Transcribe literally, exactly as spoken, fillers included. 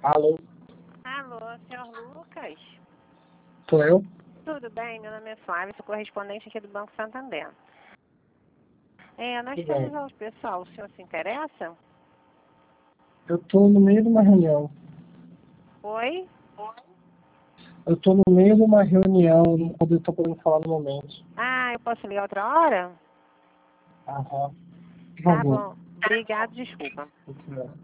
Alô, Alô, senhor Lucas? sou eu? Tudo bem? Meu nome é Flávia, sou correspondente aqui do Banco Santander. É, nós Tudo temos bem. ao pessoal, o senhor se interessa? Eu tô no meio de uma reunião. Oi? Eu tô no meio de uma reunião, não poder- tô podendo falar no momento. Ah, eu posso ligar outra hora? Aham. Por Tá favor. bom. Obrigado, desculpa. Obrigado.